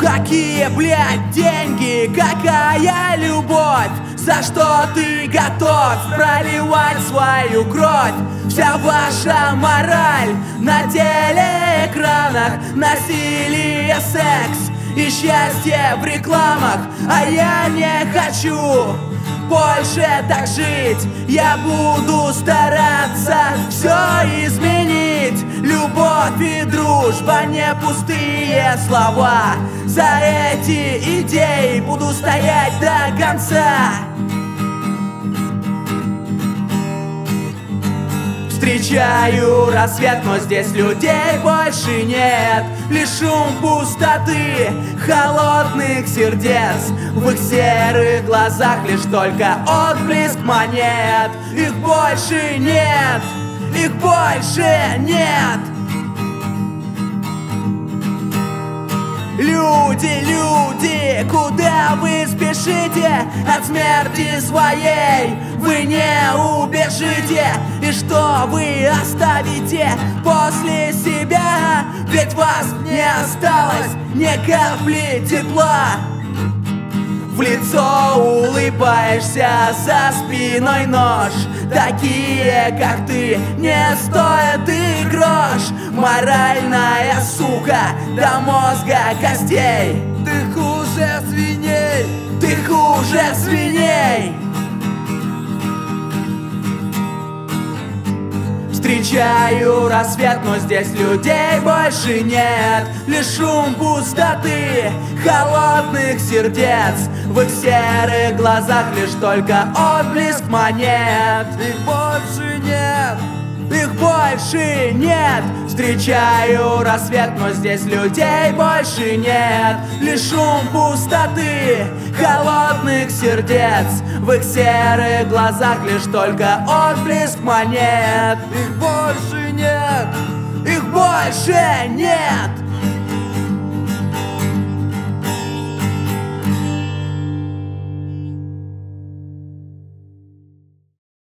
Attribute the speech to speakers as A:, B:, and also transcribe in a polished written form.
A: Какие, блядь, деньги, какая любовь? За что ты готов проливать свою кровь? Вся ваша мораль на телеэкранах, насилие, секс и счастье в рекламах. А я не хочу больше так жить. Я буду стараться все изменить. Любовь и дружба, не пустые слова. За эти идеи буду стоять до конца. Встречаю рассвет, но здесь людей больше нет. Лишь шум пустоты, холодных сердец. В их серых глазах лишь только отблеск монет. Их больше нет, их больше нет. Люди, люди, куда вы спешите от смерти своей? Вы не убежите, и что вы оставите после себя? Ведь вас не осталось ни капли тепла. В лицо улыбаешься, за спиной нож. Такие, как ты, не стоят и грош. Моральная сука до мозга костей.
B: Ты хуже свиней,
A: ты хуже свиней. Встречаю рассвет, но здесь людей больше нет. Лишь шум пустоты, холодных сердец. В их серых глазах лишь только отблеск монет.
B: Их больше нет,
A: их больше нет. Встречаю рассвет, но здесь людей больше нет. Лишь шум пустоты, холодных сердец. В их серых глазах лишь только отблеск монет.
B: их больше нет,
A: их больше нет.